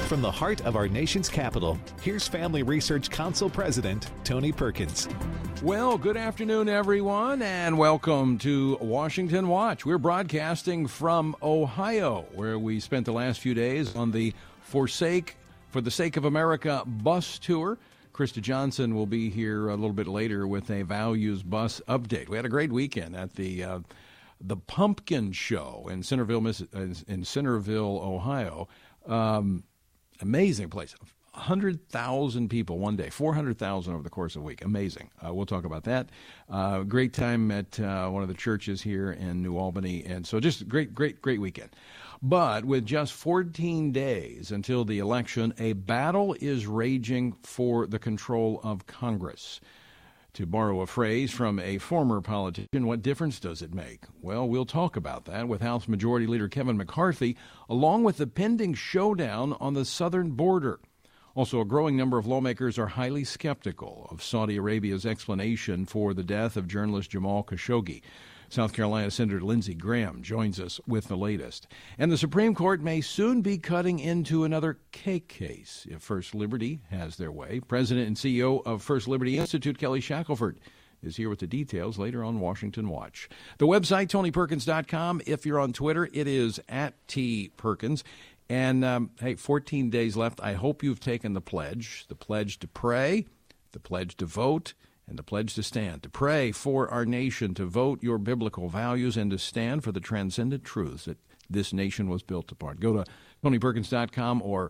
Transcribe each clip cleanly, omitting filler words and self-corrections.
From the heart of our nation's capital, here's Family Research Council President Tony Perkins. Well, good afternoon, everyone, and welcome to Washington Watch. We're broadcasting from Ohio, where we spent the last few days on the For the Sake of America bus tour. Krista Johnson will be here a little bit later with a Values Bus update. We had a great weekend at the Pumpkin Show in Centerville, Ohio. Amazing place. 100,000 people one day, 400,000 over the course of a week. Amazing. We'll talk about that. Great time at one of the churches here in New Albany. And so just great weekend. But with just 14 days until the election, a battle is raging for the control of Congress. To borrow a phrase from a former politician, what difference does it make? Well, we'll talk about that with House Majority Leader Kevin McCarthy, along with the pending showdown on the southern border. Also, a growing number of lawmakers are highly skeptical of Saudi Arabia's explanation for the death of journalist Jamal Khashoggi. South Carolina Senator Lindsey Graham joins us with the latest. And the Supreme Court may soon be cutting into another cake case if First Liberty has their way. President and CEO of First Liberty Institute, Kelly Shackelford, is here with the details later on Washington Watch. The website, TonyPerkins.com. If you're on Twitter, it is @TPerkins. And, 14 days left. I hope you've taken the pledge to pray, the pledge to vote, and the pledge to stand, to pray for our nation, to vote your biblical values, and to stand for the transcendent truths that this nation was built upon. Go to TonyPerkins.com or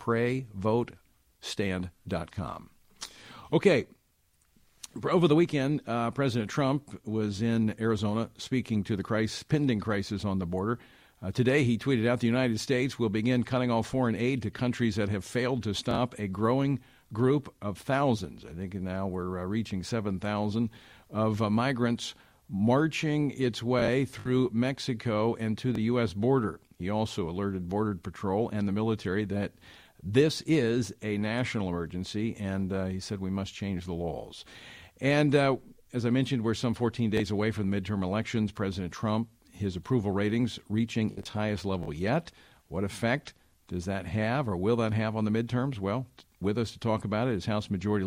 PrayVoteStand.com. Okay. Over the weekend, President Trump was in Arizona speaking to the pending crisis on the border. Today, he tweeted out the United States will begin cutting off foreign aid to countries that have failed to stop a growing group of thousands. I think now we're reaching 7,000 of migrants marching its way through Mexico and to the U.S. border. He also alerted Border Patrol and the military that this is a national emergency, and he said we must change the laws. And as I mentioned, we're some 14 days away from the midterm elections. President Trump, his approval ratings reaching its highest level yet. What effect does that have, or will that have on the midterms? Well, with us to talk about it is House Majority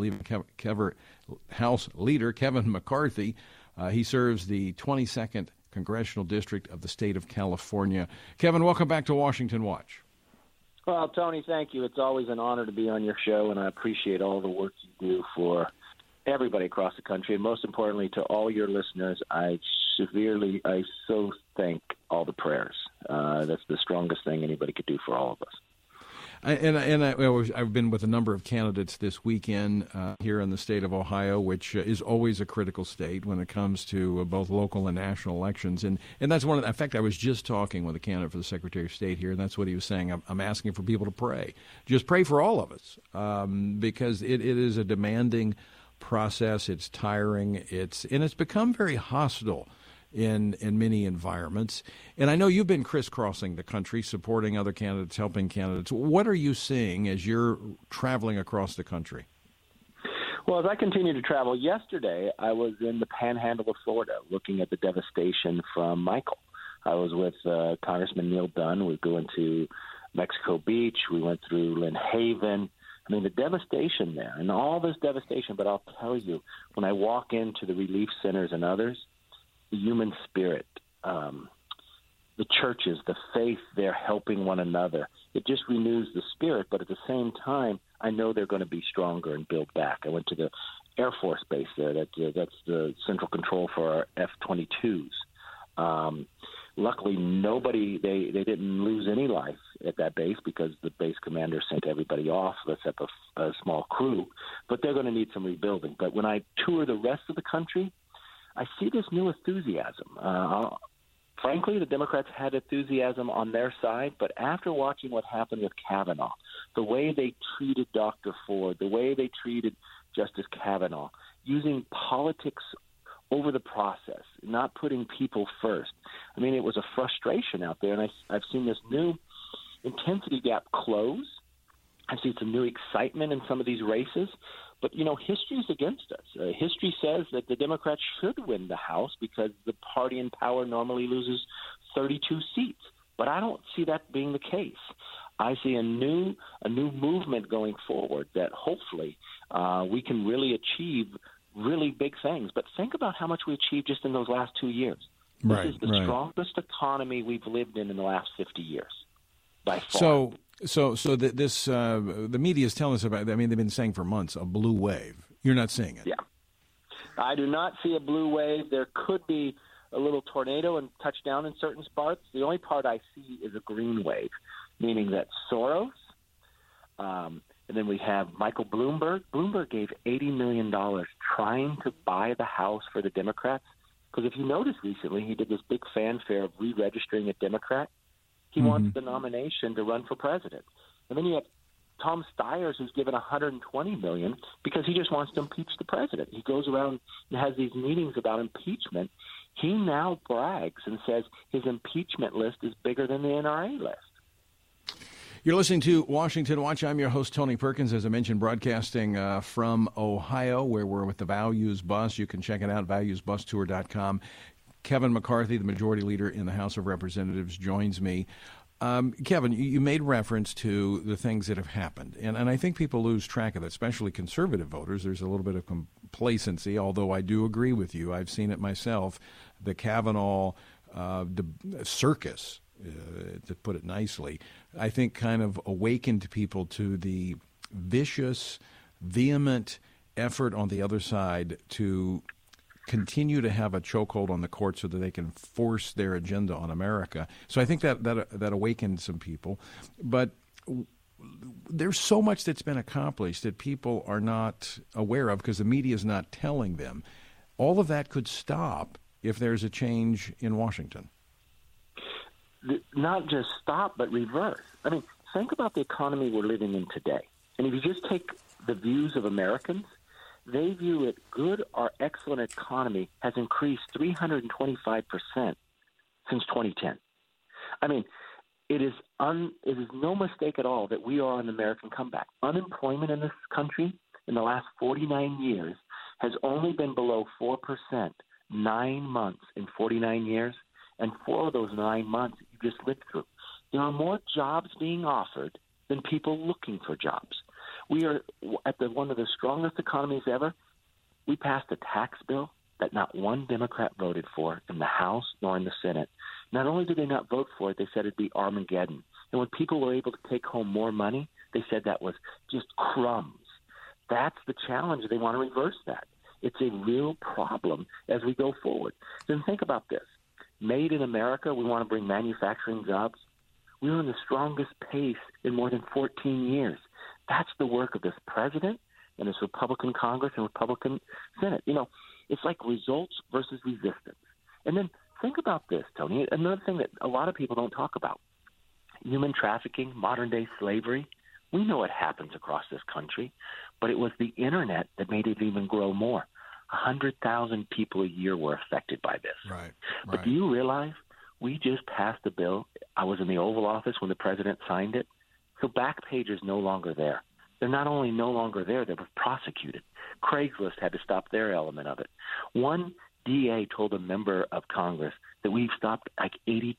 Leader Kevin McCarthy. He serves the 22nd Congressional District of the state of California. Kevin, welcome back to Washington Watch. Well, Tony, thank you. It's always an honor to be on your show, and I appreciate all the work you do for everybody across the country, and most importantly to all your listeners. I so thank all the prayers. That's the strongest thing anybody could do for all of us. I've been with a number of candidates this weekend here in the state of Ohio, which is always a critical state when it comes to both local and national elections. And that's one of the, in fact, I was just talking with a candidate for the Secretary of State here, and that's what he was saying. I'm asking for people to pray. Just pray for all of us, because it is a demanding process. It's tiring. It's become very hostile in many environments. And I know you've been crisscrossing the country, supporting other candidates, helping candidates. What are you seeing as you're traveling across the country? Well, as I continue to travel, yesterday I was in the panhandle of Florida looking at the devastation from Michael. I was with Congressman Neil Dunn. We go into Mexico Beach. We went through Lynn Haven. I mean, the devastation there and all this devastation. But I'll tell you, when I walk into the relief centers and others, the human spirit, the churches, the faith, they're helping one another. It just renews the spirit, but at the same time, I know they're going to be stronger and build back. I went to the Air Force Base there. That's the central control for our F-22s. Luckily, they didn't lose any life at that base because the base commander sent everybody off. Let's have a small crew. But they're going to need some rebuilding. But when I tour the rest of the country, I see this new enthusiasm. Frankly, the Democrats had enthusiasm on their side, but after watching what happened with Kavanaugh, the way they treated Dr. Ford, the way they treated Justice Kavanaugh, using politics over the process, not putting people first. I mean, it was a frustration out there, and I've seen this new intensity gap close. I've seen some new excitement in some of these races. But, you know, history is against us. History says that the Democrats should win the House because the party in power normally loses 32 seats. But I don't see that being the case. I see a new movement going forward that hopefully we can really achieve really big things. But think about how much we achieved just in those last 2 years. This is the strongest economy we've lived in the last 50 years, by far. The media is telling us about. I mean, they've been saying for months a blue wave. You're not seeing it. Yeah, I do not see a blue wave. There could be a little tornado and touch down in certain spots. The only part I see is a green wave, meaning that Soros, and then we have Michael Bloomberg. Bloomberg gave $80 million trying to buy the House for the Democrats. Because if you notice recently, he did this big fanfare of re-registering a Democrat. He wants the nomination to run for president. And then you have Tom Steyer, who's given $120 million because he just wants to impeach the president. He goes around and has these meetings about impeachment. He now brags and says his impeachment list is bigger than the NRA list. You're listening to Washington Watch. I'm your host, Tony Perkins, as I mentioned, broadcasting from Ohio, where we're with the Values Bus. You can check it out, valuesbustour.com. Kevin McCarthy, the majority leader in the House of Representatives, joins me. Kevin, you made reference to the things that have happened, and I think people lose track of that, especially conservative voters. There's a little bit of complacency, although I do agree with you. I've seen it myself. The Kavanaugh circus, to put it nicely, I think kind of awakened people to the vicious, vehement effort on the other side to continue to have a chokehold on the court so that they can force their agenda on America. So I think that awakened some people. But there's so much that's been accomplished that people are not aware of because the media is not telling them. All of that could stop if there's a change in Washington. Not just stop, but reverse. I mean, think about the economy we're living in today. And if you just take the views of Americans, they view it good or excellent economy has increased 325% since 2010. I mean, it is no mistake at all that we are an American comeback. Unemployment in this country in the last 49 years has only been below 4%, 9 months in 49 years. And 4 of those 9 months you just lived through. There are more jobs being offered than people looking for jobs. We are at one of the strongest economies ever. We passed a tax bill that not one Democrat voted for in the House nor in the Senate. Not only did they not vote for it, they said it'd be Armageddon. And when people were able to take home more money, they said that was just crumbs. That's the challenge. They want to reverse that. It's a real problem as we go forward. Then think about this. Made in America, we want to bring manufacturing jobs. We are in the strongest pace in more than 14 years. That's the work of this president and this Republican Congress and Republican Senate. You know, it's like results versus resistance. And then think about this, Tony. Another thing that a lot of people don't talk about, human trafficking, modern-day slavery. We know it happens across this country, but it was the Internet that made it even grow more. 100,000 people a year were affected by this. Right. But do you realize we just passed a bill? I was in the Oval Office when the president signed it. So Backpage is no longer there. They're not only no longer there, they were prosecuted. Craigslist had to stop their element of it. One DA told a member of Congress that we've stopped like 82%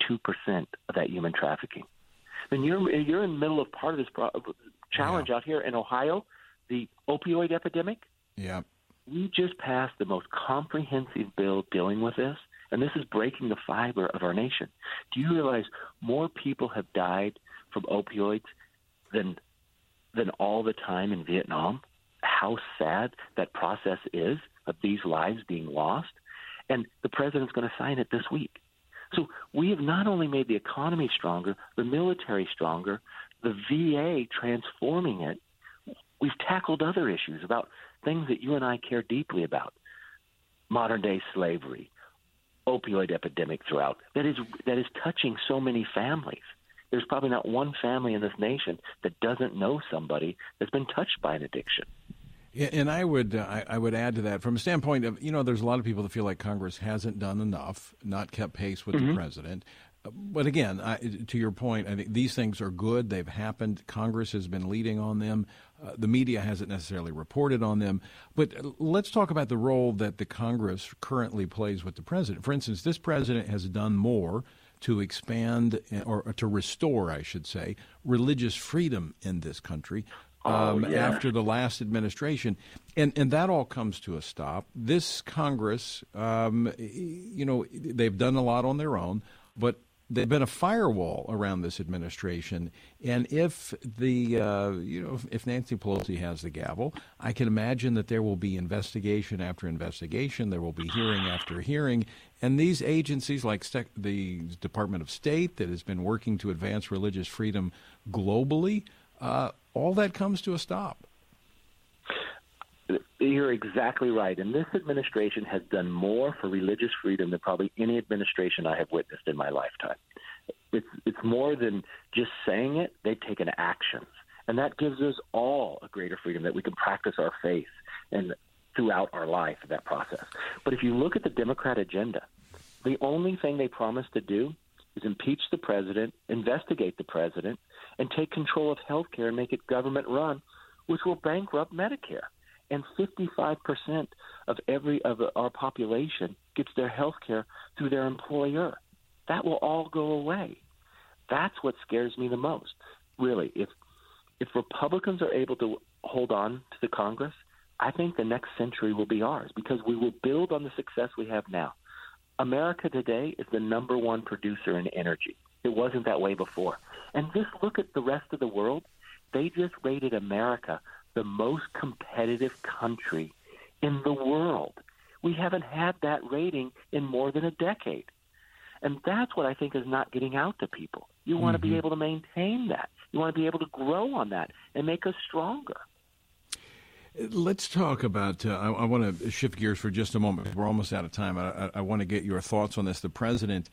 of that human trafficking. Then you're in the middle of part of this challenge out here in Ohio, the opioid epidemic. Yeah. We just passed the most comprehensive bill dealing with this, and this is breaking the fiber of our nation. Do you realize more people have died from opioids than all the time in Vietnam? How sad that process is of these lives being lost, and the president's going to sign it this week. So we have not only made the economy stronger, the military stronger, the VA transforming it. We've tackled other issues about things that you and I care deeply about. Modern-day slavery, opioid epidemic throughout. That is touching so many families. There's probably not one family in this nation that doesn't know somebody that's been touched by an addiction. Yeah, and I would add to that from a standpoint of, there's a lot of people that feel like Congress hasn't done enough, not kept pace with the president. But again, to your point, I think these things are good. They've happened. Congress has been leading on them. The media hasn't necessarily reported on them. But let's talk about the role that the Congress currently plays with the president. For instance, this president has done more to expand or to restore, I should say, religious freedom in this country after the last administration. And that all comes to a stop. This Congress, they've done a lot on their own, but they've been a firewall around this administration. And if if Nancy Pelosi has the gavel, I can imagine that there will be investigation after investigation. There will be hearing after hearing. And these agencies like the Department of State that has been working to advance religious freedom globally, all that comes to a stop. You're exactly right. And this administration has done more for religious freedom than probably any administration I have witnessed in my lifetime. It's more than just saying it. They've taken actions. And that gives us all a greater freedom that we can practice our faith and throughout our life in that process. But if you look at the Democrat agenda, the only thing they promise to do is impeach the president, investigate the president, and take control of health care and make it government run, which will bankrupt Medicare. And 55% of our population gets their health care through their employer. That will all go away. That's what scares me the most. Really, if Republicans are able to hold on to the Congress, I think the next century will be ours because we will build on the success we have now. America today is the number one producer in energy. It wasn't that way before. And just look at the rest of the world. They just rated America the most competitive country in the world. We haven't had that rating in more than a decade. And that's what I think is not getting out to people. You want to be able to maintain that. You want to be able to grow on that and make us stronger. Let's talk about, I want to shift gears for just a moment. We're almost out of time. I want to get your thoughts on this. The president,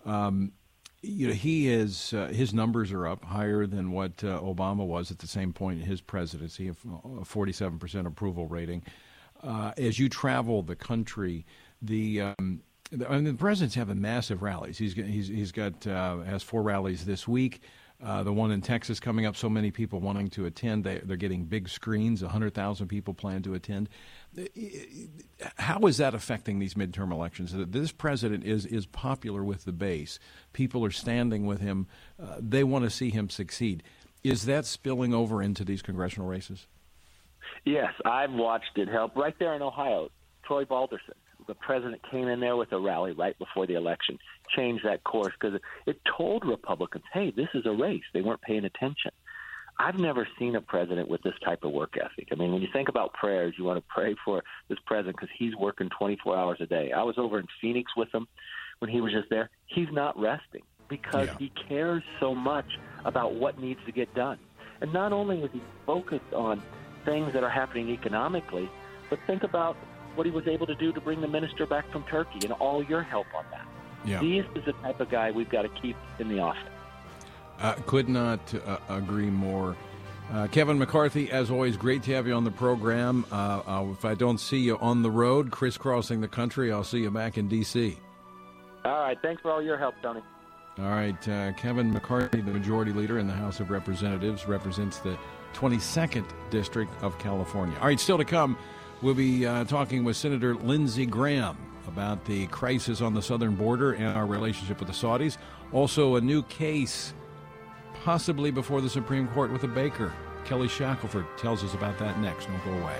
he is, his numbers are up higher than what Obama was at the same point in his presidency, a 47% approval rating. As you travel the country, the president's having massive rallies. He's got has 4 rallies this week. The one in Texas coming up, so many people wanting to attend. They're getting big screens, 100,000 people plan to attend. How is that affecting these midterm elections? This president is popular with the base. People are standing with him. They want to see him succeed. Is that spilling over into these congressional races? Yes, I've watched it help. Right there in Ohio, Troy Balderson, the president came in there with a rally right before the election, changed that course because it told Republicans, hey, this is a race. They weren't paying attention. I've never seen a president with this type of work ethic. I mean, when you think about prayers, you want to pray for this president because he's working 24 hours a day. I was over in Phoenix with him when he was just there. He's not resting because he cares so much about what needs to get done. And not only is he focused on things that are happening economically, but think about what he was able to do to bring the minister back from Turkey and all your help on that. Yeah. He is the type of guy we've got to keep in the office. Could not agree more. Kevin McCarthy, as always, great to have you on the program. If I don't see you on the road, crisscrossing the country, I'll see you back in D.C. All right. Thanks for all your help, Tony. All right. Kevin McCarthy, the majority leader in the House of Representatives, represents the 22nd District of California. All right. Still to come, we'll be talking with Senator Lindsey Graham about the crisis on the southern border and our relationship with the Saudis. Also, a new case possibly before the Supreme Court with a baker. Kelly Shackelford tells us about that next. Don't go away.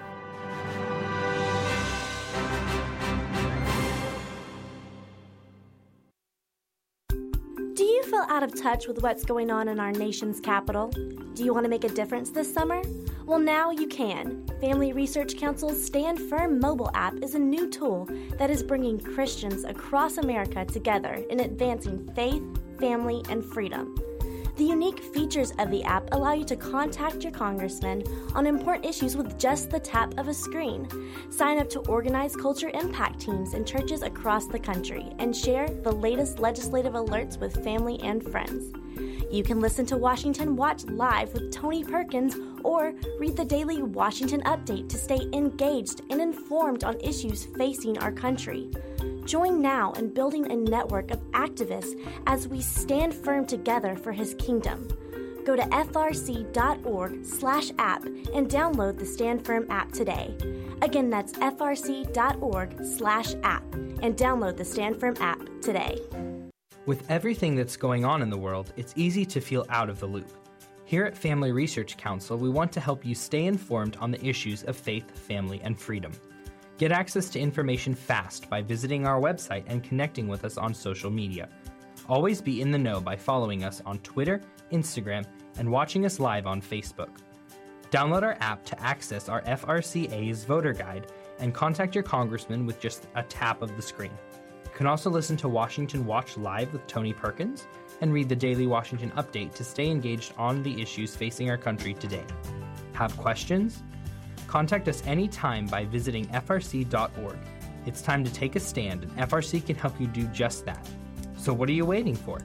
Do you feel out of touch with what's going on in our nation's capital? Do you want to make a difference this summer? Well, now you can. Family Research Council's Stand Firm mobile app is a new tool that is bringing Christians across America together in advancing faith, family, and freedom. The unique features of the app allow you to contact your congressman on important issues with just the tap of a screen. Sign up to organize culture impact teams in churches across the country and share the latest legislative alerts with family and friends. You can listen to Washington Watch live with Tony Perkins or read the daily Washington Update to stay engaged and informed on issues facing our country. Join now in building a network of activists as we stand firm together for His kingdom. Go to frc.org/app and download the Stand Firm app today. Again, that's frc.org/app and download the Stand Firm app today. With everything that's going on in the world, it's easy to feel out of the loop. Here at Family Research Council, we want to help you stay informed on the issues of faith, family, and freedom. Get access to information fast by visiting our website and connecting with us on social media. Always be in the know by following us on Twitter, Instagram, and watching us live on Facebook. Download our app to access our FRCA's voter guide and contact your congressman with just a tap of the screen. You can also listen to Washington Watch Live with Tony Perkins and read the Daily Washington Update to stay engaged on the issues facing our country today. Have questions? Contact us anytime by visiting frc.org. It's time to take a stand, and FRC can help you do just that. So what are you waiting for?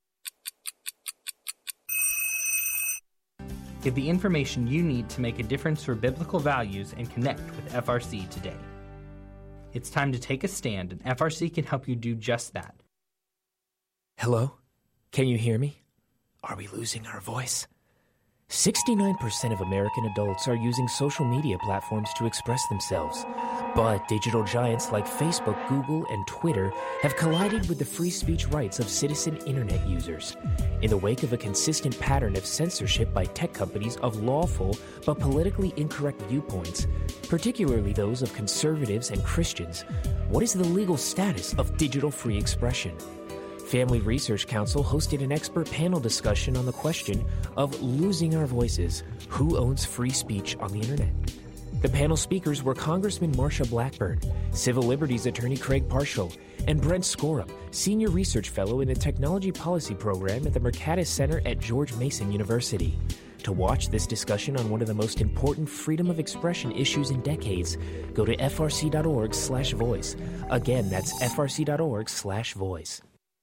Get the information you need to make a difference for biblical values and connect with FRC today. It's time to take a stand, and FRC can help you do just that. Hello? Can you hear me? Are we losing our voice? 69% of American adults are using social media platforms to express themselves. But digital giants like Facebook, Google, and Twitter have collided with the free speech rights of citizen internet users. In the wake of a consistent pattern of censorship by tech companies of lawful but politically incorrect viewpoints, particularly those of conservatives and Christians, what is the legal status of digital free expression? Family Research Council hosted an expert panel discussion on the question of losing our voices. Who owns free speech on the internet? The panel speakers were Congressman Marsha Blackburn, Civil Liberties Attorney Craig Parshall, and Brent Skorup, Senior Research Fellow in the Technology Policy Program at the Mercatus Center at George Mason University. To watch this discussion on one of the most important freedom of expression issues in decades, go to frc.org/voice. Again, that's frc.org/voice.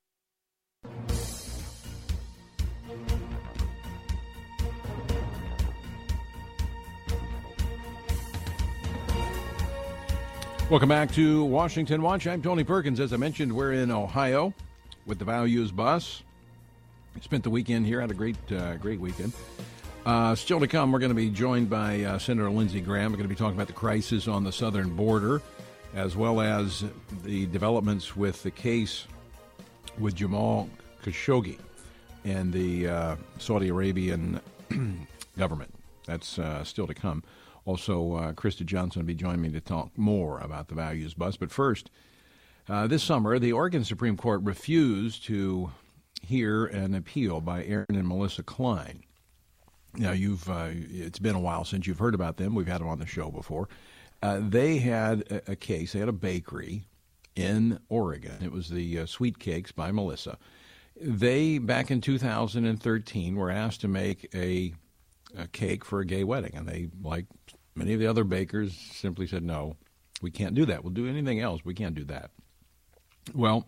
Welcome back to Washington Watch. I'm Tony Perkins. As I mentioned, we're in Ohio with the Values Bus. Spent the weekend here, had a great weekend. Still to come, we're going to be joined by Senator Lindsey Graham. We're going to be talking about the crisis on the southern border, as well as the developments with the case with Jamal Khashoggi and the Saudi Arabian government. That's still to come. Also, Krista Johnson will be joining me to talk more about the Values Bus. But first, this summer, the Oregon Supreme Court refused to hear an appeal by Aaron and Melissa Klein. Now, it's been a while since you've heard about them. We've had them on the show before. They had a case. They had a bakery in Oregon. It was the Sweet Cakes by Melissa. They, back in 2013, were asked to make a cake for a gay wedding, and they, like many of the other bakers, simply said, no, we can't do that. We'll do anything else. We can't do that. Well,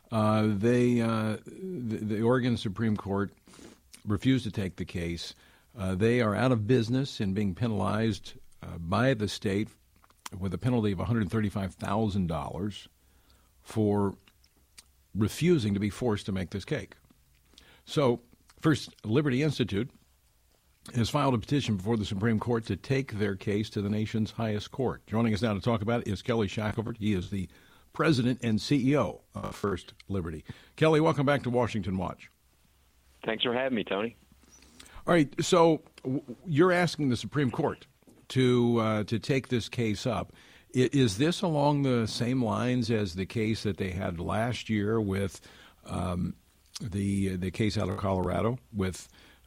the Oregon Supreme Court refused to take the case. They are out of business and being penalized by the state with a penalty of $135,000 for refusing to be forced to make this cake. So, First Liberty Institute has filed a petition before the Supreme Court to take their case to the nation's highest court. Joining us now to talk about it is Kelly Shackelford. He is the president and CEO of First Liberty. Kelly, welcome back to Washington Watch. Thanks for having me, Tony. All right, so you're asking the Supreme Court to take this case up. Is this along the same lines as the case that they had last year with the case out of Colorado with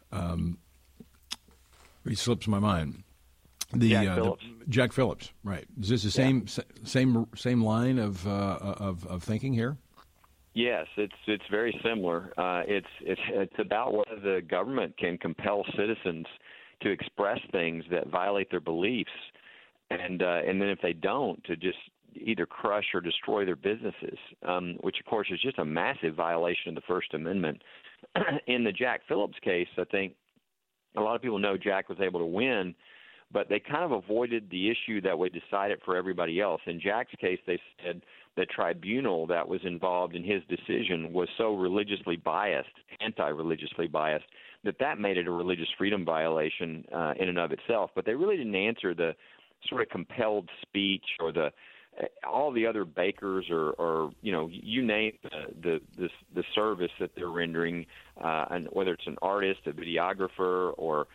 it slips my mind. Jack Phillips, right? Is this the same line of thinking here? Yes, it's very similar. It's about whether the government can compel citizens to express things that violate their beliefs, and then if they don't, to just either crush or destroy their businesses, which of course is just a massive violation of the First Amendment. In the Jack Phillips case, I think a lot of people know Jack was able to win, but they kind of avoided the issue that would decide it for everybody else. In Jack's case, they said the tribunal that was involved in his decision was so religiously biased, anti-religiously biased, that made it a religious freedom violation in and of itself. But they really didn't answer the sort of compelled speech or the all the other bakers or you name the service that they're rendering, and whether it's an artist, a videographer, or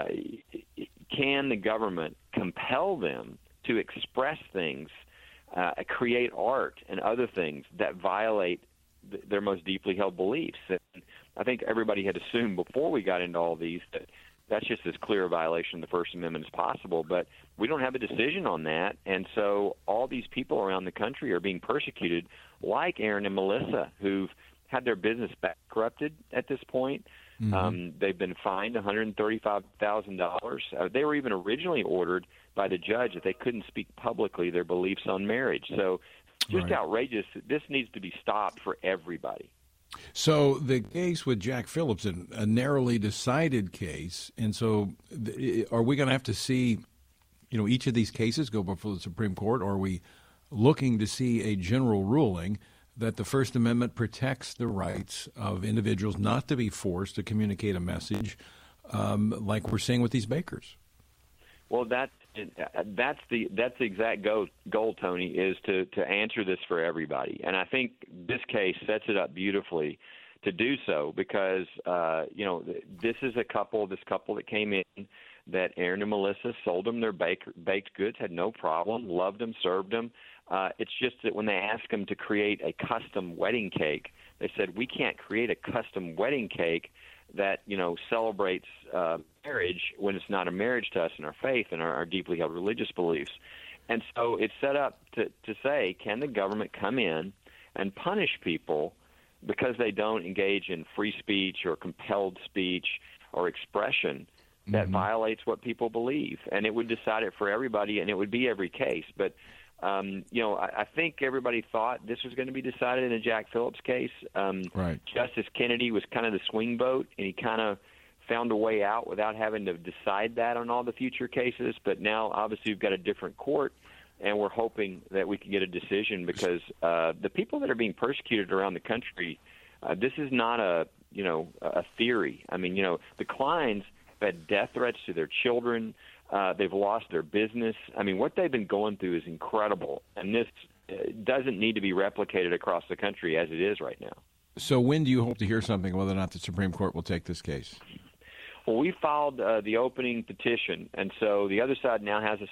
can the government compel them to express things, create art and other things that violate their most deeply held beliefs? And I think everybody had assumed before we got into all these that that's just as clear a violation of the First Amendment as possible, but we don't have a decision on that, and so all these people around the country are being persecuted, like Aaron and Melissa, who've had their business bankrupted at this point. Mm-hmm. They've been fined $135,000. They were even originally ordered by the judge that they couldn't speak publicly their beliefs on marriage. So just outrageous. This needs to be stopped for everybody. So the case with Jack Phillips, a narrowly decided case, and so are we going to have to see, each of these cases go before the Supreme Court, or are we looking to see a general ruling that the First Amendment protects the rights of individuals not to be forced to communicate a message like we're seeing with these bakers? Well, that's the exact goal, Tony, is to answer this for everybody. And I think this case sets it up beautifully to do so because, this is this couple that came in that Aaron and Melissa sold them their baked goods, had no problem, loved them, served them. It's just that when they asked them to create a custom wedding cake, they said, we can't create a custom wedding cake that, celebrates marriage when it's not a marriage to us in our faith and our deeply held religious beliefs. And so it's set up to say, can the government come in and punish people because they don't engage in free speech or compelled speech or expression that violates what people believe? And it would decide it for everybody, and it would be every case. But I think everybody thought this was going to be decided in the Jack Phillips case. Justice Kennedy was kind of the swing vote, and he kind of found a way out without having to decide that on all the future cases. But now, obviously, we've got a different court, and we're hoping that we can get a decision because the people that are being persecuted around the country, this is not a theory. I mean, the Kleins have had death threats to their children. They've lost their business. I mean, what they've been going through is incredible, and this doesn't need to be replicated across the country as it is right now. So when do you hope to hear something, whether or not the Supreme Court will take this case? Well, we filed the opening petition, and so the other side now has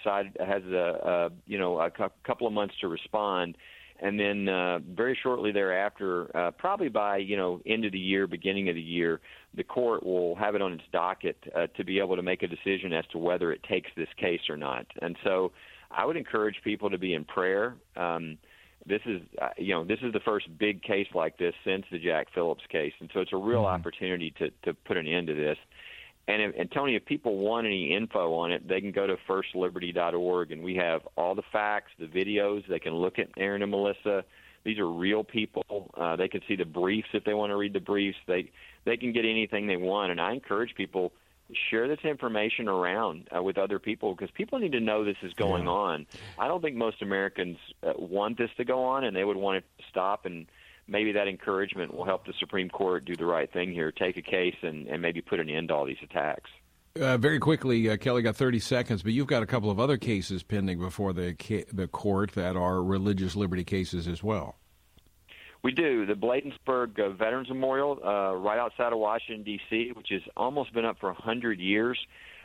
a couple of months to respond, and then very shortly thereafter, probably by end of the year, beginning of the year, the court will have it on its docket to be able to make a decision as to whether it takes this case or not. And so, I would encourage people to be in prayer. This is the first big case like this since the Jack Phillips case, and so it's a real opportunity to put an end to this. And Tony, if people want any info on it, they can go to firstliberty.org, and we have all the facts, the videos. They can look at Aaron and Melissa. These are real people. They can see the briefs if they want to read the briefs. They can get anything they want, and I encourage people to share this information around with other people because people need to know this is going on. I don't think most Americans want this to go on, and they would want it to stop, and maybe that encouragement will help the Supreme Court do the right thing here, take a case and maybe put an end to all these attacks. Very quickly, Kelly, got 30 seconds, but you've got a couple of other cases pending before the court that are religious liberty cases as well. We do. The Bladensburg Veterans Memorial right outside of Washington, D.C., which has almost been up for 100 years.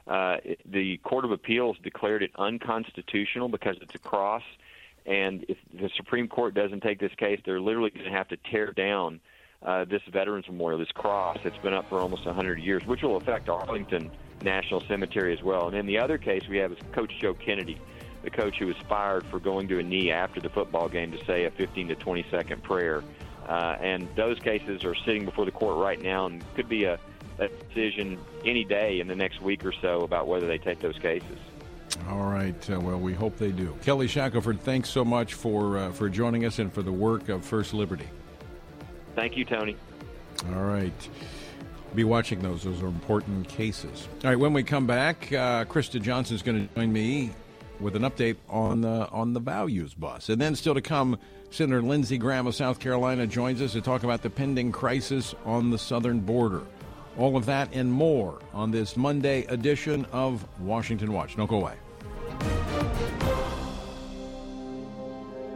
The Court of Appeals declared it unconstitutional because it's a cross. And if the Supreme Court doesn't take this case, they're literally going to have to tear down this Veterans Memorial, this cross that's been up for almost 100 years, which will affect Arlington National Cemetery as well. And then the other case we have is Coach Joe Kennedy, the coach who was fired for going to a knee after the football game to say a 15 to 20-second prayer. And those cases are sitting before the court right now and could be a decision any day in the next week or so about whether they take those cases. All right. Well, we hope they do. Kelly Shackelford, thanks so much for joining us and for the work of First Liberty. Thank you, Tony. All right. Be watching those. Those are important cases. All right. When we come back, Krista Johnson is going to join me with an update on the Values Bus. And then still to come, Senator Lindsey Graham of South Carolina joins us to talk about the pending crisis on the southern border. All of that and more on this Monday edition of Washington Watch. Don't go away.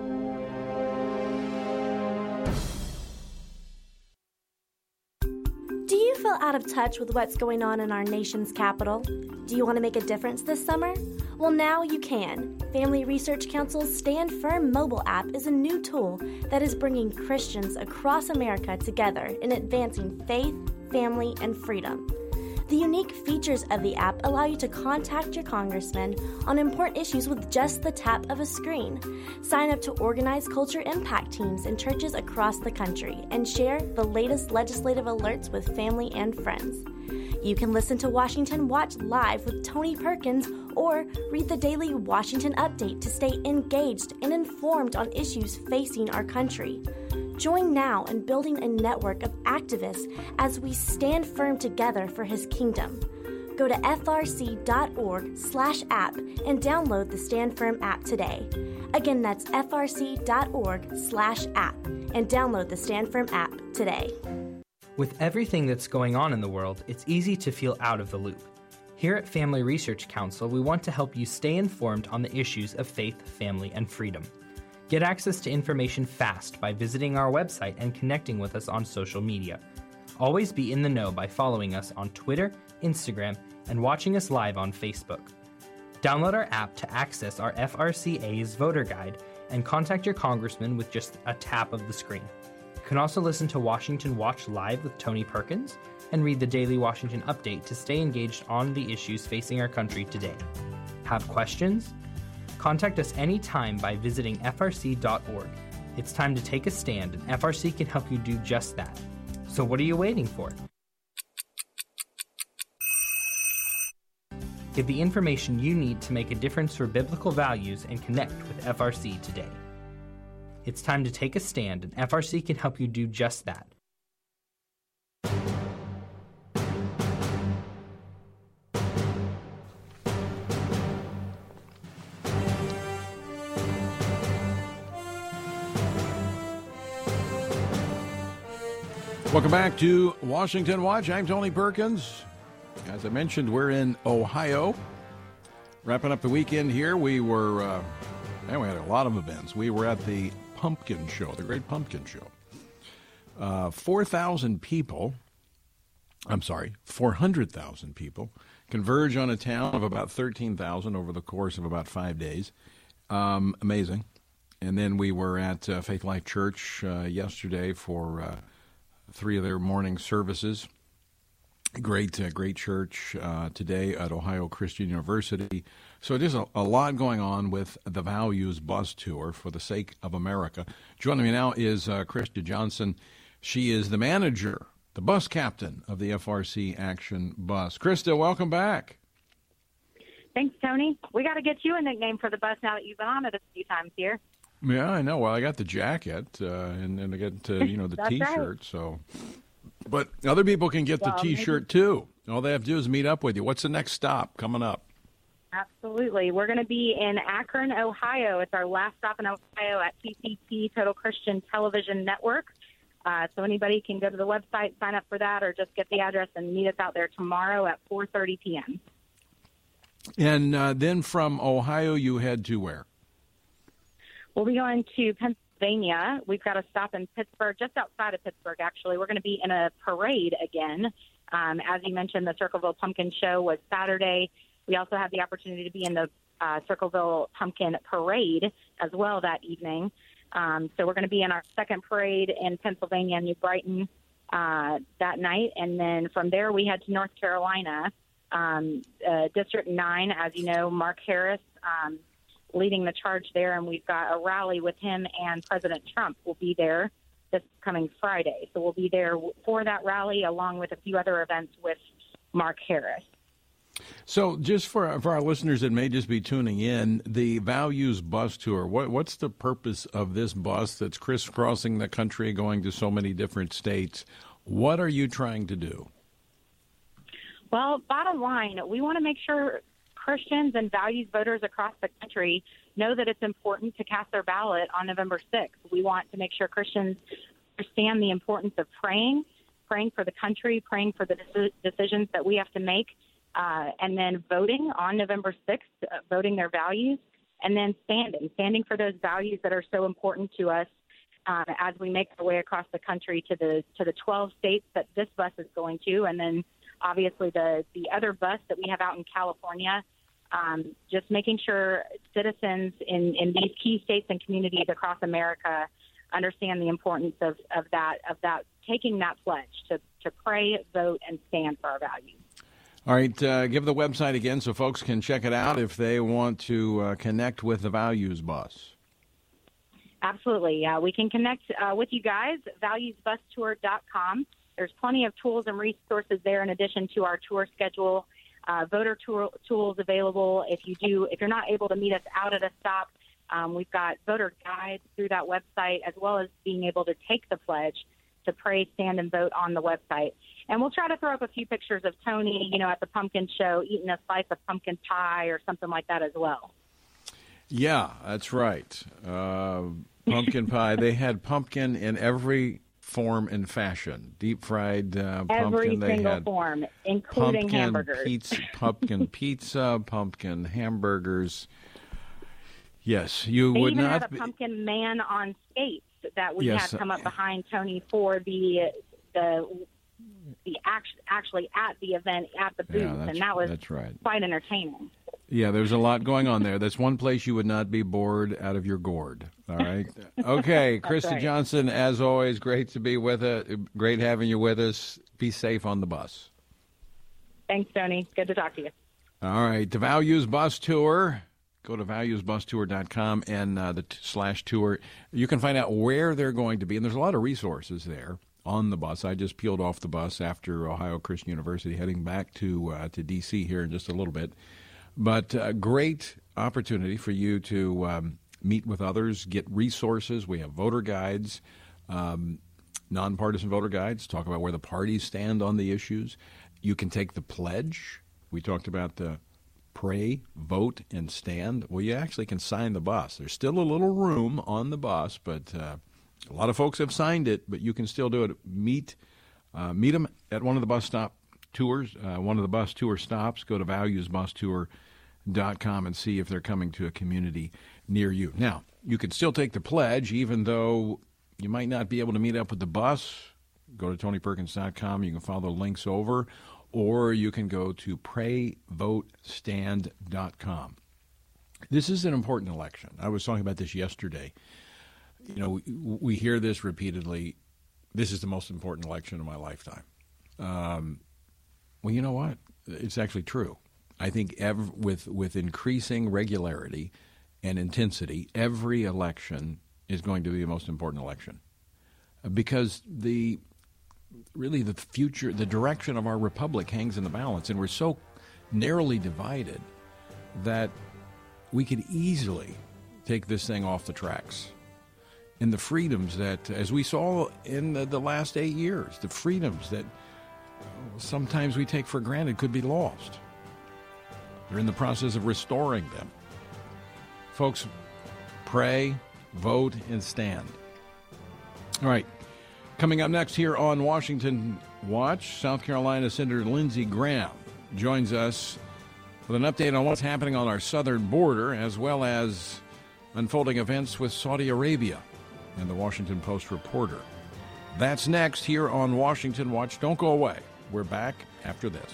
feel out of touch with what's going on in our nation's capital? Do you want to make a difference this summer? Well, now you can. Family Research Council's Stand Firm mobile app is a new tool that is bringing Christians across America together in advancing faith, family, and freedom. The unique features of the app allow you to contact your congressman on important issues with just the tap of a screen. Sign up to organized culture impact teams in churches across the country and share the latest legislative alerts with family and friends. You can listen to Washington Watch live with Tony Perkins or read the daily Washington Update to stay engaged and informed on issues facing our country. Join now in building a network of activists as we stand firm together for his kingdom. Go to frc.org/app and download the Stand Firm app today. Again, that's frc.org/app and download the Stand Firm app today. With everything that's going on in the world, it's easy to feel out of the loop. Here at Family Research Council, we want to help you stay informed on the issues of faith, family, and freedom. Get access to information fast by visiting our website and connecting with us on social media. Always be in the know by following us on Twitter, Instagram, and watching us live on Facebook. Download our app to access our FRCA's voter guide and contact your congressman with just a tap of the screen. You can also listen to Washington Watch live with Tony Perkins and read the daily Washington Update to stay engaged on the issues facing our country today. Have questions? Contact us anytime by visiting frc.org. It's time to take a stand, and FRC can help you do just that. So what are you waiting for? Get the information you need to make a difference for biblical values and connect with FRC today. It's time to take a stand, and FRC can help you do just that. Welcome back to Washington Watch. I'm Tony Perkins. As I mentioned, we're in Ohio. Wrapping up the weekend here, we had a lot of events. We were at the Pumpkin Show, the Great Pumpkin Show. 400,000 people converge on a town of about 13,000 over the course of about 5 days. Amazing. And then we were at Faith Life Church yesterday for 3 of their morning services. Great church today at Ohio Christian University. So there's a lot going on with the Values Bus Tour for the sake of America. Joining me now is Krista Johnson. She is the manager, the bus captain of the FRC Action Bus. Krista, welcome back. Thanks, Tony. We got to get you a nickname for the bus now that you've been on it a few times here. Yeah, I know. Well, I got the jacket and I got the T-shirt. Right. So, but other people can get the T-shirt too. All they have to do is meet up with you. What's the next stop coming up? Absolutely. We're going to be in Akron, Ohio. It's our last stop in Ohio at TCT, Total Christian Television Network. So anybody can go to the website, sign up for that, or just get the address and meet us out there tomorrow at 4:30 p.m. And then from Ohio, you head to where? We'll be going to Pennsylvania. We've got a stop in Pittsburgh, just outside of Pittsburgh, actually. We're going to be in a parade again. As you mentioned, the Circleville Pumpkin Show was Saturday. We also had the opportunity to be in the Circleville Pumpkin Parade as well that evening. So we're going to be in our second parade in Pennsylvania, New Brighton, that night. And then from there, we head to North Carolina, District 9. As you know, Mark Harris leading the charge there, and we've got a rally with him, and President Trump will be there this coming Friday. So we'll be there for that rally along with a few other events with Mark Harris. So just for our listeners that may just be tuning in, the Values Bus Tour, what's the purpose of this bus that's crisscrossing the country, going to so many different states? What are you trying to do? Well, bottom line, we want to make sure Christians and values voters across the country know that it's important to cast their ballot on November 6th. We want to make sure Christians understand the importance of praying for the country, praying for the decisions that we have to make, and then voting on November 6th, voting their values, and then standing for those values that are so important to us as we make our way across the country to the 12 states that this bus is going to, and then obviously the other bus that we have out in California. Just making sure citizens in these key states and communities across America understand the importance of that taking that pledge to pray, vote, and stand for our values. All right, give the website again so folks can check it out if they want to connect with the Values Bus. Absolutely. We can connect with you guys, valuesbustour.com. There's plenty of tools and resources there in addition to our tour schedule, voter tools available. If you're not able to meet us out at a stop, we've got voter guides through that website, as well as being able to take the pledge to pray, stand, and vote on the website. And we'll try to throw up a few pictures of Tony, at the pumpkin show, eating a slice of pumpkin pie or something like that as well. Yeah, that's right. Pumpkin pie. They had pumpkin in every form and fashion. Deep fried pumpkin. Every they single had form, including pumpkin hamburgers. Pumpkin pizza, pumpkin hamburgers. Yes, they would even not. Had a pumpkin man on skates that we had come up behind Tony for the actually at the event at the booth, and that was quite entertaining. Yeah, there's a lot going on there. That's one place you would not be bored out of your gourd. All right. Okay, Krista right. Johnson, as always, great to be with us. Great having you with us. Be safe on the bus. Thanks, Tony. Good to talk to you. All right, the Values Bus Tour. Go to valuesbustour.com and the /tour. You can find out where they're going to be, and there's a lot of resources there on the bus. I just peeled off the bus after Ohio Christian University, heading back to D.C. here in just a little bit. But a great opportunity for you to meet with others, get resources. We have voter guides, nonpartisan voter guides, talk about where the parties stand on the issues. You can take the pledge. We talked about the pray, vote, and stand. Well, you actually can sign the bus. There's still a little room on the bus, but a lot of folks have signed it, but you can still do it. Meet them at one of the bus stop tours, one of the bus tour stops. Go to valuesbustour.com and see if they're coming to a community near you. Now, you can still take the pledge, even though you might not be able to meet up with the bus. Go to tonyperkins.com. You can follow the links over, or you can go to prayvotestand.com. This is an important election. I was talking about this yesterday. We hear this repeatedly. This is the most important election of my lifetime. Well, you know what? It's actually true. I think with increasing regularity and intensity, every election is going to be the most important election, because the future, the direction of our republic hangs in the balance, and we're so narrowly divided that we could easily take this thing off the tracks. And the freedoms that, as we saw in the last 8 years, the freedoms that sometimes we take for granted could be lost. They're in the process of restoring them. Folks, pray, vote, and stand. All right. Coming up next here on Washington Watch, South Carolina Senator Lindsey Graham joins us with an update on what's happening on our southern border, as well as unfolding events with Saudi Arabia and the Washington Post reporter. That's next here on Washington Watch. Don't go away. We're back after this.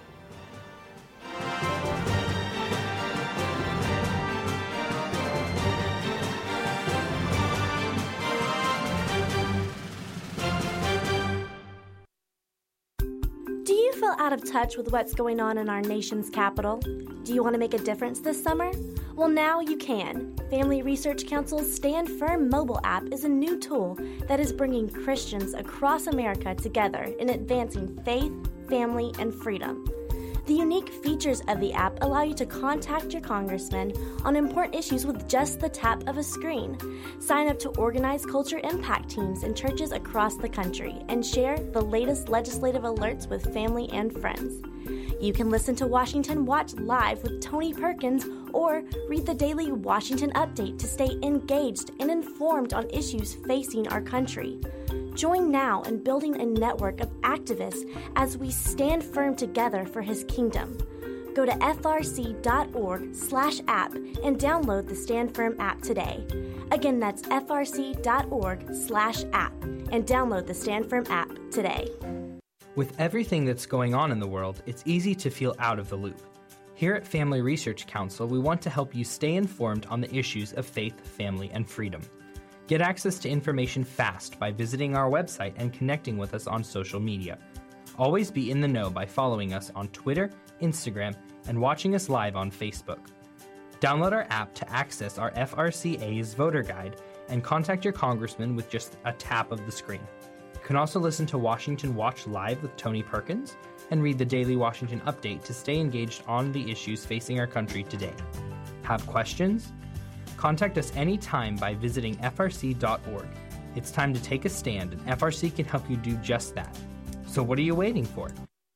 Do you feel out of touch with what's going on in our nation's capital? Do you want to make a difference this summer? Well, now you can. Family Research Council's Stand Firm mobile app is a new tool that is bringing Christians across America together in advancing faith, family, and freedom. The unique features of the app allow you to contact your congressman on important issues with just the tap of a screen. Sign up to organized culture impact teams in churches across the country and share the latest legislative alerts with family and friends. You can listen to Washington Watch live with Tony Perkins or read the daily Washington Update to stay engaged and informed on issues facing our country. Join now in building a network of activists as we stand firm together for his kingdom. Go to frc.org/app and download the Stand Firm app today. Again, that's frc.org/app and download the Stand Firm app today. With everything that's going on in the world, it's easy to feel out of the loop. Here at Family Research Council, we want to help you stay informed on the issues of faith, family, and freedom. Get access to information fast by visiting our website and connecting with us on social media. Always be in the know by following us on Twitter, Instagram, and watching us live on Facebook. Download our app to access our FRCA's voter guide and contact your congressman with just a tap of the screen. You can also listen to Washington Watch Live with Tony Perkins and read the Daily Washington Update to stay engaged on the issues facing our country today. Have questions? Contact us anytime by visiting frc.org. It's time to take a stand, and FRC can help you do just that. So what are you waiting for?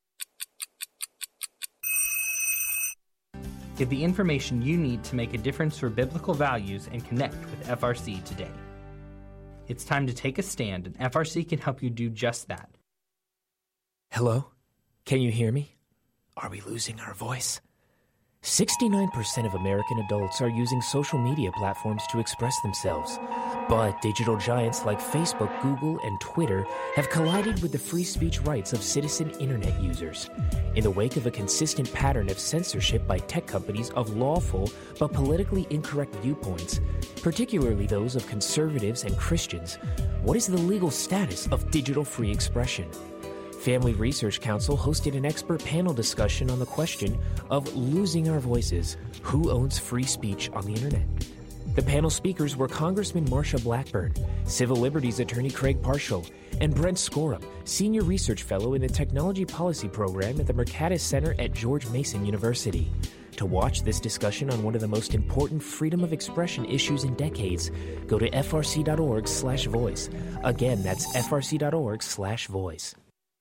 Get the information you need to make a difference for biblical values and connect with FRC today. It's time to take a stand, and FRC can help you do just that. Hello? Can you hear me? Are we losing our voice? 69% of American adults are using social media platforms to express themselves. But digital giants like Facebook, Google, and Twitter have collided with the free speech rights of citizen internet users. In the wake of a consistent pattern of censorship by tech companies of lawful but politically incorrect viewpoints, particularly those of conservatives and Christians, what is the legal status of digital free expression? Family Research Council hosted an expert panel discussion on the question of losing our voices. Who owns free speech on the internet? The panel speakers were Congressman Marsha Blackburn, Civil Liberties Attorney Craig Parshall, and Brent Scorum, Senior Research Fellow in the Technology Policy Program at the Mercatus Center at George Mason University. To watch this discussion on one of the most important freedom of expression issues in decades, go to frc.org/voice. Again, that's frc.org/voice.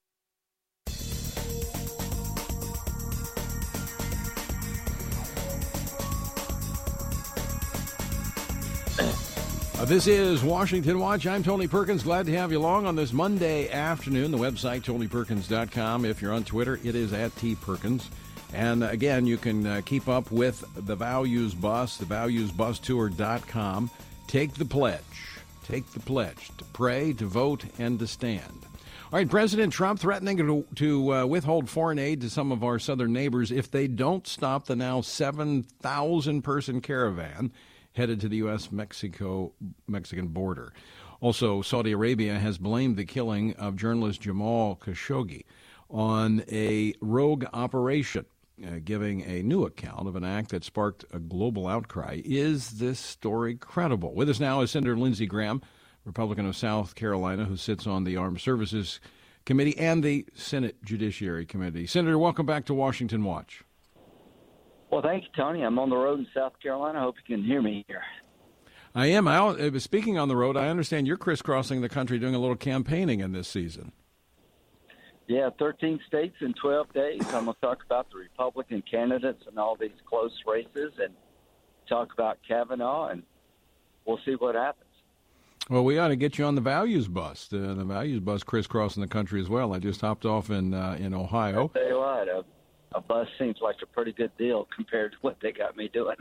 This is Washington Watch. I'm Tony Perkins. Glad to have you along on this Monday afternoon. The website, TonyPerkins.com. If you're on Twitter, it is at @TPerkins. And again, you can keep up with the Values Bus, thevaluesbustour.com. Take the pledge. Take the pledge to pray, to vote, and to stand. All right, President Trump threatening to withhold foreign aid to some of our southern neighbors if they don't stop the now 7,000-person caravan headed to the U.S.-Mexican border. Also, Saudi Arabia has blamed the killing of journalist Jamal Khashoggi on a rogue operation, giving a new account of an act that sparked a global outcry. Is this story credible? With us now is Senator Lindsey Graham, Republican of South Carolina, who sits on the Armed Services Committee and the Senate Judiciary Committee. Senator, welcome back to Washington Watch. Well, thank you, Tony. I'm on the road in South Carolina. I hope you can hear me here. I am. Speaking on the road, I understand you're crisscrossing the country doing a little campaigning in this season. Yeah, 13 states in 12 days. I'm going to talk about the Republican candidates and all these close races and talk about Kavanaugh, and we'll see what happens. Well, we ought to get you on the Values Bus. The Values Bus crisscrossing the country as well. I just hopped off in Ohio. I'll tell you what, a bus seems like a pretty good deal compared to what they got me doing.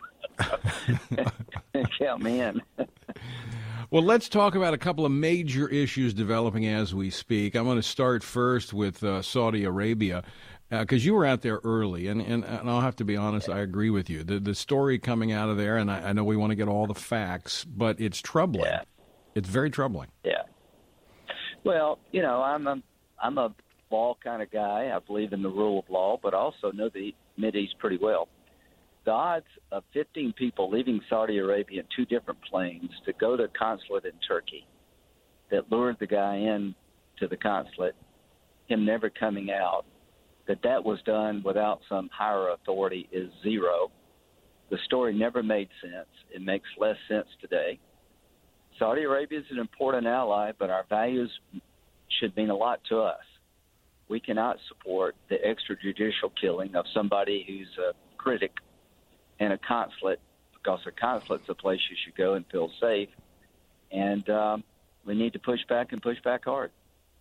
Count me in. Well, let's talk about a couple of major issues developing as we speak. I'm going to start first with Saudi Arabia, because you were out there early, and I'll have to be honest, I agree with you. The story coming out of there, and I know we want to get all the facts, but it's troubling. Yeah. It's very troubling. Yeah. Well, I'm a law kind of guy. I believe in the rule of law, but I also know the Mideast pretty well. The odds of 15 people leaving Saudi Arabia in two different planes to go to a consulate in Turkey that lured the guy in to the consulate, him never coming out, that was done without some higher authority is zero. The story never made sense. It makes less sense today. Saudi Arabia is an important ally, but our values should mean a lot to us. We cannot support the extrajudicial killing of somebody who's a critic in a consulate, because a consulate's a place you should go and feel safe. And we need to push back and push back hard.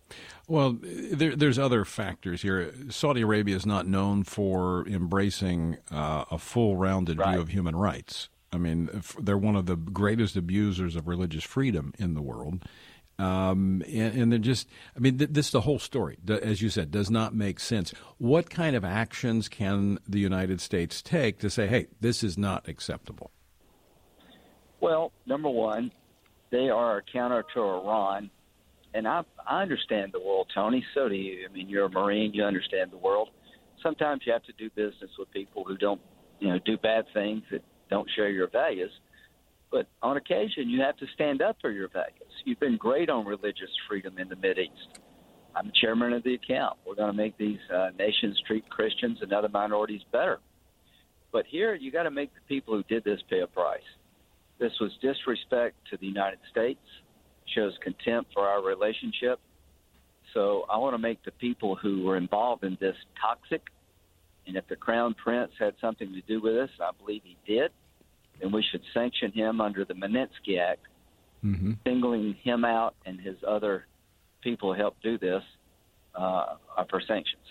Well, there's other factors here. Saudi Arabia is not known for embracing a full-rounded view of human rights. I mean, they're one of the greatest abusers of religious freedom in the world. And they're just, I mean, this is the whole story, as you said, does not make sense. What kind of actions can the United States take to say, hey, this is not acceptable? Well, number one, they are a counter to Iran. And I understand the world, Tony. So do you. I mean, you're a Marine. You understand the world. Sometimes you have to do business with people who don't, do bad things, that don't share your values. But on occasion, you have to stand up for your values. You've been great on religious freedom in the Mideast. I'm the chairman of the account. We're going to make these nations treat Christians and other minorities better. But here, you got to make the people who did this pay a price. This was disrespect to the United States, shows contempt for our relationship. So I want to make the people who were involved in this toxic. And if the Crown Prince had something to do with this, I believe he did, then we should sanction him under the Magnitsky Act, singling him out and his other people who helped do this for sanctions.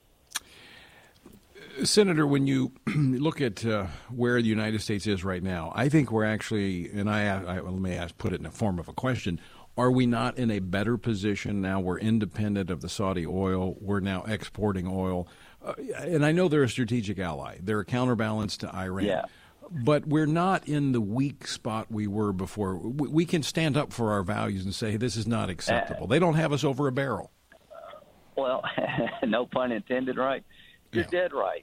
Senator, when you look at where the United States is right now, I think we're actually, and put it in the form of a question, are we not in a better position now? We're independent of the Saudi oil. We're now exporting oil. And I know they're a strategic ally. They're a counterbalance to Iran. Yeah. But we're not in the weak spot we were before. We can stand up for our values and say, this is not acceptable. They don't have us over a barrel. Well, no pun intended, right? You're dead right.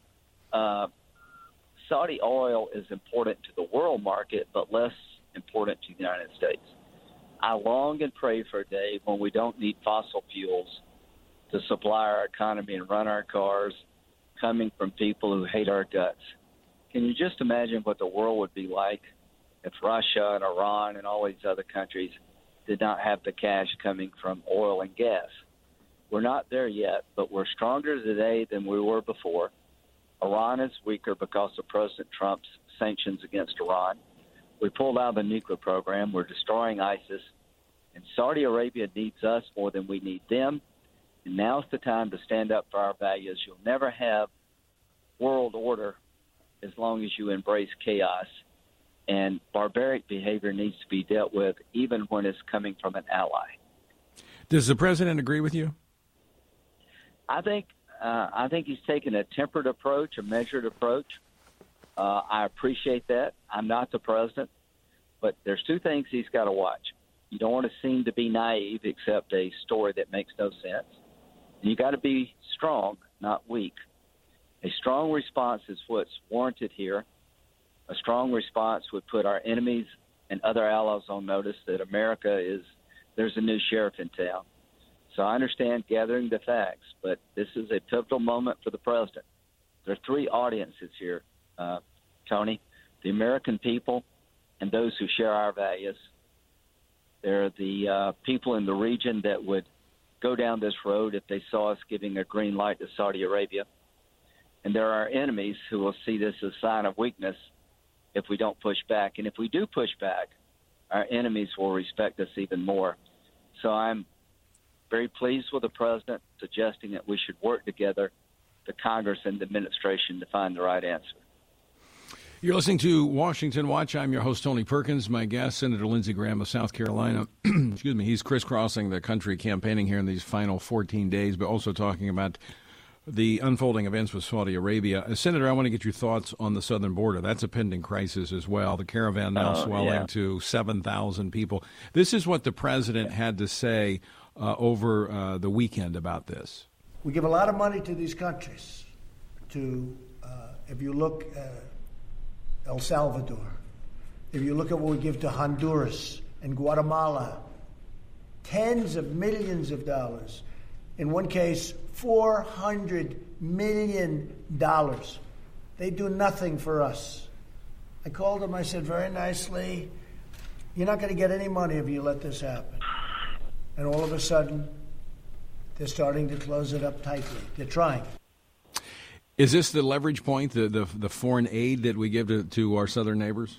Saudi oil is important to the world market, but less important to the United States. I long and pray for a day when we don't need fossil fuels to supply our economy and run our cars coming from people who hate our guts. Can you just imagine what the world would be like if Russia and Iran and all these other countries did not have the cash coming from oil and gas? We're not there yet, but we're stronger today than we were before. Iran is weaker because of President Trump's sanctions against Iran. We pulled out of the nuclear program. We're destroying ISIS. And Saudi Arabia needs us more than we need them. And now's the time to stand up for our values. You'll never have world order as long as you embrace chaos. And barbaric behavior needs to be dealt with even when it's coming from an ally. Does the president agree with you? I think he's taken a tempered approach, a measured approach. I appreciate that. I'm not the president, but there's two things he's got to watch. You don't want to seem to be naive, except a story that makes no sense. And you got to be strong, not weak. A strong response is what's warranted here. A strong response would put our enemies and other allies on notice that there's a new sheriff in town. So I understand gathering the facts, but this is a pivotal moment for the president. There are three audiences here, Tony: the American people and those who share our values. There are the people in the region that would go down this road if they saw us giving a green light to Saudi Arabia. And there are our enemies who will see this as a sign of weakness if we don't push back. And if we do push back, our enemies will respect us even more. So I'm very pleased with the president suggesting that we should work together, the Congress and the administration, to find the right answer. You're listening to Washington Watch. I'm your host, Tony Perkins. My guest, Senator Lindsey Graham of South Carolina. Excuse me. He's crisscrossing the country campaigning here in these final 14 days, but also talking about the unfolding events with Saudi Arabia. Senator, I want to get your thoughts on the southern border. That's a pending crisis as well. The caravan now swelling to 7,000 people. This is what the president had to say over the weekend about this. We give a lot of money to these countries. If you look El Salvador, if you look at what we give to Honduras and Guatemala, tens of millions of dollars. In one case, $400 million. They do nothing for us. I called them, I said very nicely, you're not going to get any money if you let this happen. And all of a sudden, they're starting to close it up tightly. They're trying. Is this the leverage point, the foreign aid that we give to our southern neighbors?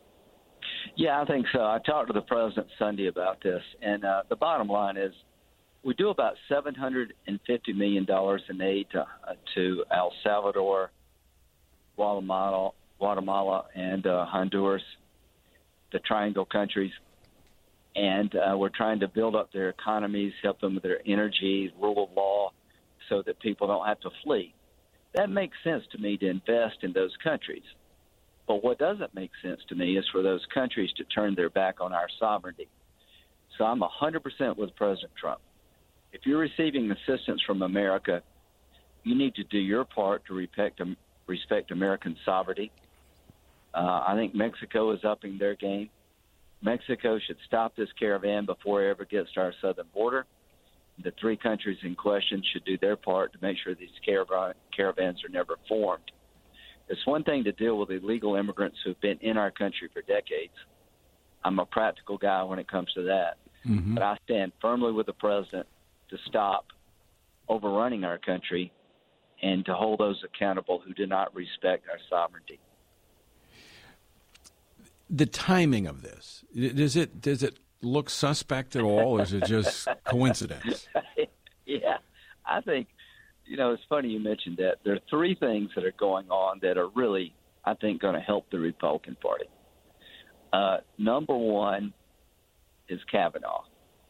Yeah, I think so. I talked to the president Sunday about this, and the bottom line is we do about $750 million in aid to El Salvador, Guatemala, and Honduras, the Triangle countries. And we're trying to build up their economies, help them with their energy, rule of law, so that people don't have to flee. That makes sense to me to invest in those countries. But what doesn't make sense to me is for those countries to turn their back on our sovereignty. So I'm 100% with President Trump. If you're receiving assistance from America, you need to do your part to respect American sovereignty. I think Mexico is upping their game. Mexico should stop this caravan before it ever gets to our southern border. The three countries in question should do their part to make sure these caravans are never formed. It's one thing to deal with illegal immigrants who've been in our country for decades. I'm a practical guy when it comes to that. Mm-hmm. But I stand firmly with the president to stop overrunning our country and to hold those accountable who do not respect our sovereignty. The timing of this, does it look suspect at all, or is it just coincidence? Yeah, I think, it's funny you mentioned that. There are three things that are going on that are really, I think, going to help the Republican Party. Number one is Kavanaugh.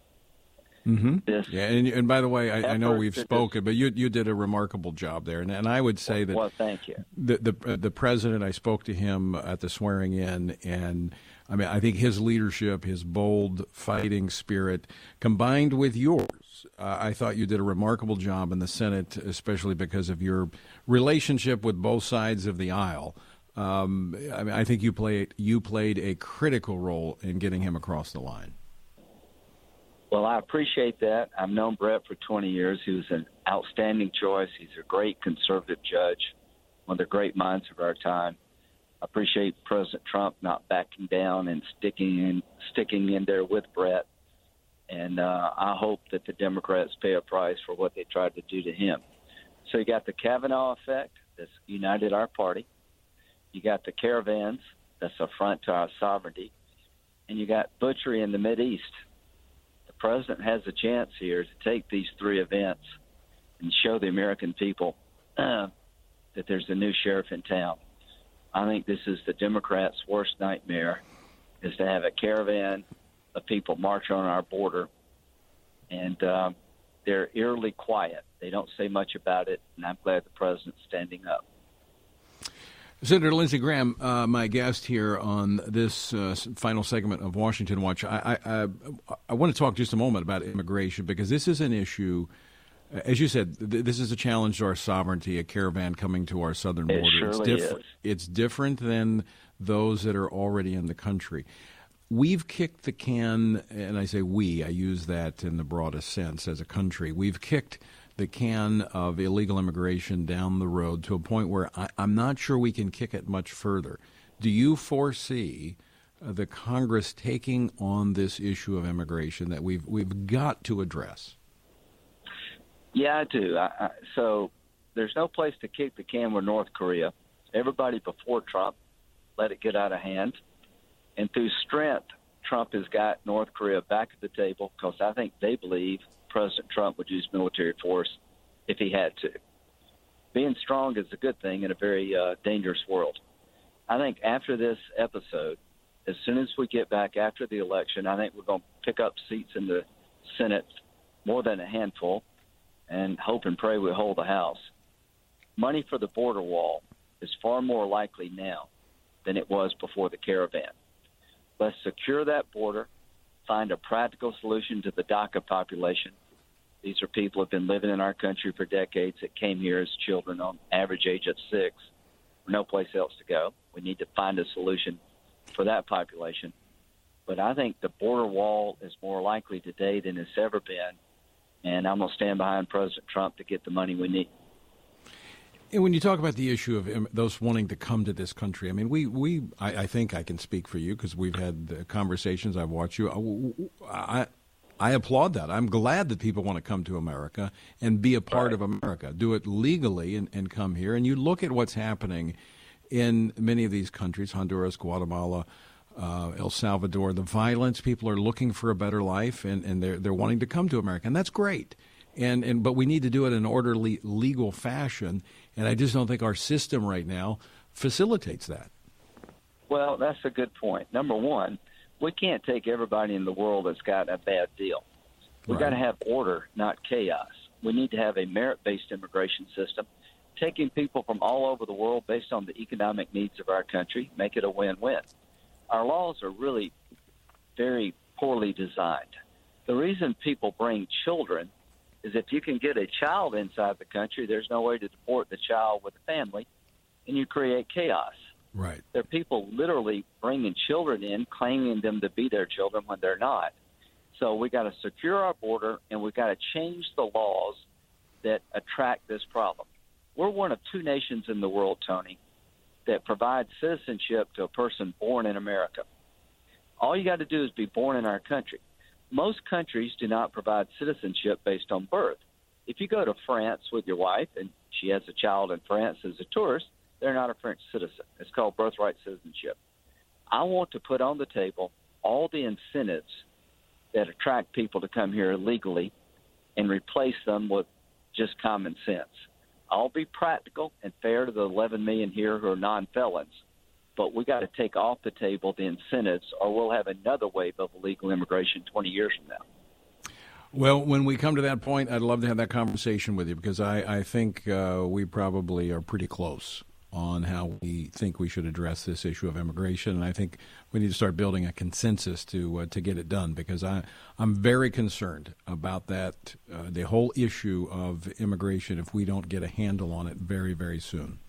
Mm-hmm. And by the way, I know we've spoken, but you did a remarkable job there, and I would say that. Well, thank you. The president, I spoke to him at the swearing in, and I think his leadership, his bold fighting spirit, combined with yours, I thought you did a remarkable job in the Senate, especially because of your relationship with both sides of the aisle. I think you played a critical role in getting him across the line. Well, I appreciate that. I've known Brett for 20 years. He was an outstanding choice. He's a great conservative judge, one of the great minds of our time. I appreciate President Trump not backing down and sticking in there with Brett. And I hope that the Democrats pay a price for what they tried to do to him. So you got the Kavanaugh effect that's united our party. You got the caravans that's an affront to our sovereignty. And you got butchery in the Mideast. The president has a chance here to take these three events and show the American people that there's a new sheriff in town. I think this is the Democrats' worst nightmare, is to have a caravan of people march on our border, and they're eerily quiet. They don't say much about it, and I'm glad the president's standing up. Senator Lindsey Graham, my guest here on this final segment of Washington Watch. I want to talk just a moment about immigration, because this is an issue. As you said, this is a challenge to our sovereignty, a caravan coming to our southern border. It surely is. It's different than those that are already in the country. We've kicked the can, and I say we, I use that in the broadest sense as a country. We've kicked the can of illegal immigration down the road to a point where I'm not sure we can kick it much further. Do you foresee the Congress taking on this issue of immigration that we've got to address? Yeah, I do. So there's no place to kick the can with North Korea. Everybody before Trump let it get out of hand. And through strength, Trump has got North Korea back at the table, because I think they believe President Trump would use military force if he had to. Being strong is a good thing in a very dangerous world. I think after this episode, as soon as we get back after the election, I think we're going to pick up seats in the Senate, more than a handful, and hope and pray we hold the House. Money for the border wall is far more likely now than it was before the caravan. Let's secure that border, find a practical solution to the DACA population. These are people who have been living in our country for decades that came here as children on average age of 6, no place else to go. We need to find a solution for that population. But I think the border wall is more likely today than it's ever been, and I'm going to stand behind President Trump to get the money we need. And when you talk about the issue of those wanting to come to this country, I mean, I think I can speak for you because we've had conversations. I've watched you. I applaud that. I'm glad that people want to come to America and be a part of America, do it legally and come here. And you look at what's happening in many of these countries, Honduras, Guatemala, El Salvador, the violence. People are looking for a better life, and they're wanting to come to America, and that's great. But we need to do it in an orderly, legal fashion, and I just don't think our system right now facilitates that. Well, that's a good point. Number one, we can't take everybody in the world that's got a bad deal. We've got to have order, not chaos. We need to have a merit-based immigration system, taking people from all over the world based on the economic needs of our country, make it a win-win. Our laws are really very poorly designed. The reason people bring children is if you can get a child inside the country, there's no way to deport the child with a family, and you create chaos. Right. There are people literally bringing children in, claiming them to be their children when they're not. So we got to secure our border, and we got to change the laws that attract this problem. We're one of two nations in the world, Tony, that provide citizenship to a person born in America. All you got to do is be born in our country. Most countries do not provide citizenship based on birth. If you go to France with your wife and she has a child in France as a tourist, they're not a French citizen. It's called birthright citizenship. I want to put on the table all the incentives that attract people to come here legally and replace them with just common sense. I'll be practical and fair to the 11 million here who are non-felons, but we got to take off the table the incentives, or we'll have another wave of illegal immigration 20 years from now. Well, when we come to that point, I'd love to have that conversation with you, because I think we probably are pretty close on how we think we should address this issue of immigration, and I think we need to start building a consensus to get it done, because I'm very concerned about that, the whole issue of immigration, if we don't get a handle on it very, very soon.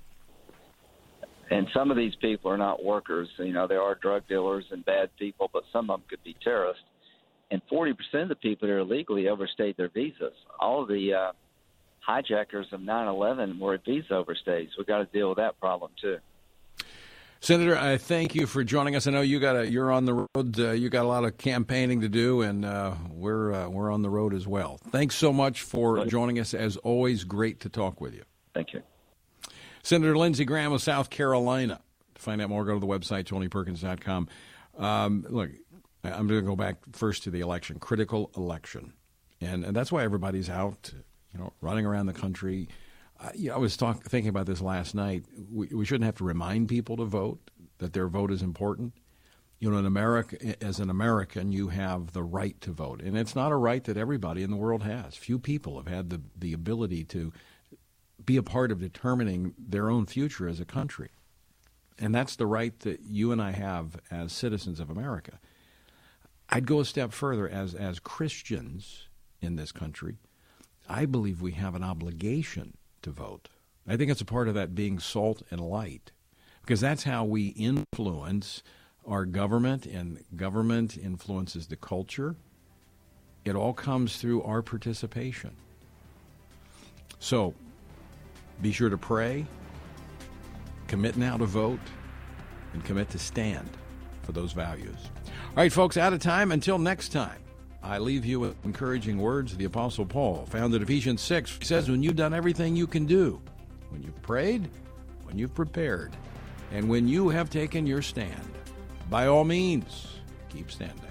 And some of these people are not workers. You know, there are drug dealers and bad people, but some of them could be terrorists. And 40% of the people that are illegally overstayed their visas. All of the hijackers of 9/11 were at visa overstays. We've got to deal with that problem, too. Senator, I thank you for joining us. I know you're on the road. You got a lot of campaigning to do, and we're on the road as well. Thanks so much for joining us. As always, great to talk with you. Thank you. Senator Lindsey Graham of South Carolina. To find out more, go to the website, TonyPerkins.com. Look, I'm going to go back first to the election, critical election. And that's why everybody's out, running around the country. I was thinking about this last night. We shouldn't have to remind people to vote, that their vote is important. In America, as an American, you have the right to vote. And it's not a right that everybody in the world has. Few people have had the ability to be a part of determining their own future as a country. And that's the right that you and I have as citizens of America. I'd go a step further. As Christians in this country, I believe we have an obligation to vote. I think it's a part of that being salt and light, because that's how we influence our government, and government influences the culture. It all comes through our participation. So be sure to pray, commit now to vote, and commit to stand for those values. All right, folks, out of time. Until next time, I leave you with encouraging words of the Apostle Paul, found in Ephesians 6. He says, when you've done everything you can do, when you've prayed, when you've prepared, and when you have taken your stand, by all means, keep standing.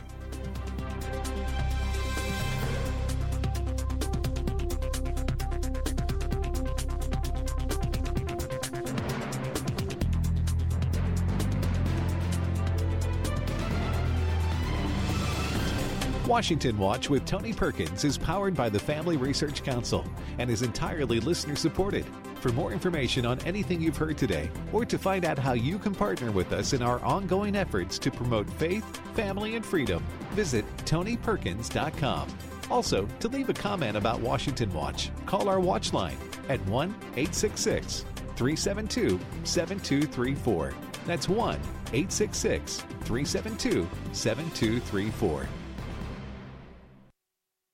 Washington Watch with Tony Perkins is powered by the Family Research Council and is entirely listener-supported. For more information on anything you've heard today, or to find out how you can partner with us in our ongoing efforts to promote faith, family, and freedom, visit TonyPerkins.com. Also, to leave a comment about Washington Watch, call our watch line at 1-866-372-7234. That's 1-866-372-7234.